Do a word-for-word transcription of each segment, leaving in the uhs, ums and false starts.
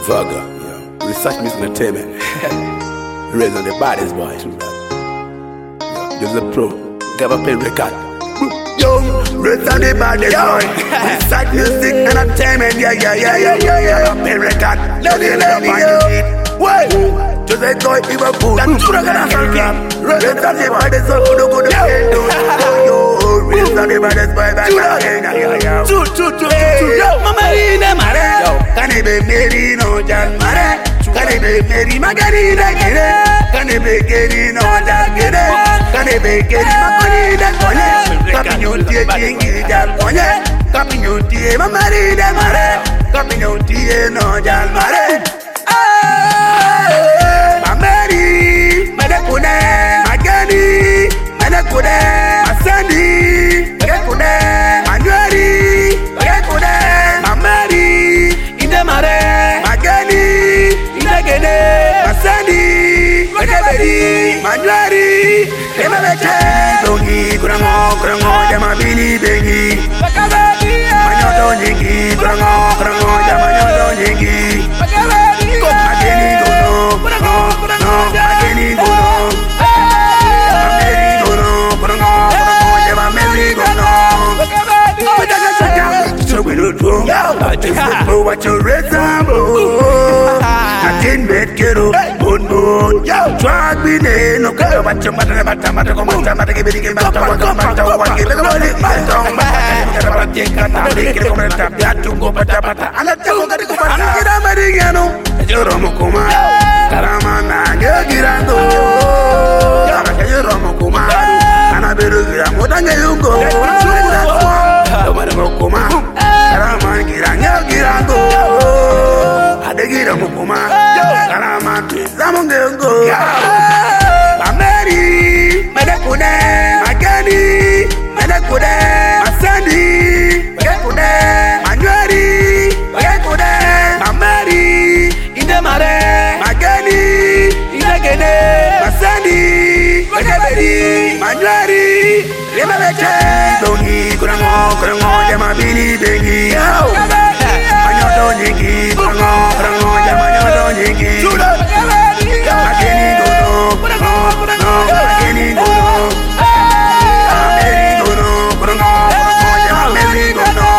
Vaga, yeah. Research Music Entertainment. Raised on the baddest boy. Yeah. Just a pro. Never play record. Yo, raised on the baddest boy. Research Music Entertainment. Yeah, yeah, yeah, yeah, yeah, yeah. Play record. Let me let me go. Why? Just a toy, even food. That's what I'm gonna rap. Raised on the baddest boy. Go, go, go, yo, raised on the baddest boy. Yeah, yeah, yeah. Two, two, two, two. Yo, mama, in the mare. Can it be made no Jan Mare? Can it be made Magarina Gere? Can it be getting no Jagere? Can it be getting Magarina Cone? Capping your dear King Jan Cone? Capping your dear Marina Mare? Capping your dear no Jan Mare? Mamari, Madakune, Magani, Madakune, Masandi, Magakune, Manuari, Magakune, Mamari. Mare, Magani, Indagene, Masandi, Magabedi, Manuari, Emabete, Dongi, Grango, Grango, Yamabini, Bengi, Manyoto Nigi, Grango, Grango, Yamanyoto Nigi, Magani, Gono, Grango, Grango, Magani, Gono, Magani, Gono, Grango, Grango, Yamameli, Gono. I just know what you resemble. I didn't make it up, boon boon. Drag me in, no care what you matter, matter, matter, matter, matter, matter, give it, give it, matter, matter, matter, what give it, matter, matter, matter, take a nap, take it, come and tap that to go, but tap, and I tell you that it's fun. Get a Mariano, Yoromokuma, Karamana, Girando, Yoromokuma, and I better get a more than you go. Mokuma, Karaman Giranga Girango, Adegira Mokuma, Karaman Zamongo, Ameri, Medakune, Magani, Medakune, Asandi, Medakune, Manuari, Medakune, Ameri, Indamare, Magani, Indagene, Asandi, Medabedi, Manuari, Remabete, Dongi, Grango, Grango, Yamabini, Bengi, Manyoto Nigi, Grango, Grango, Yamanyoto Nigi, Mageni Gono, Grango, Grango, Mageni Gono, Ameri Gono, Grango, Grango, Yamameli Gono.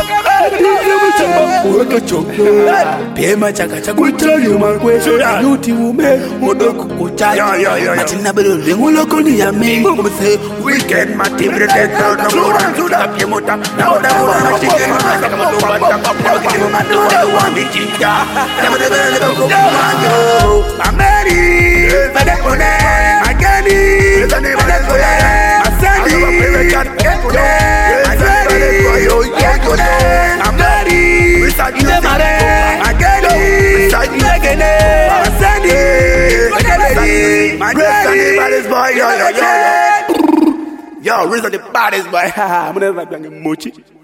Pema chaka chakucha yumarwe yuti ume modoko kucha matina bero lengulo koni ya me kumse weekend mati protector na mura tuda pemota na oda mura chike na kama ndo bata kwa kimo mando wa mitinga na mede bele ko mango ameri bade kone agani bade kone asandi kone asandi yo kone ameri Indamare, Magani, Indagene, Asandi, Magabedi, Manuari, baddest boy, yo, yo, yo, yo. Yo, Riz on the baddest boy, I'm gonna like Mochi.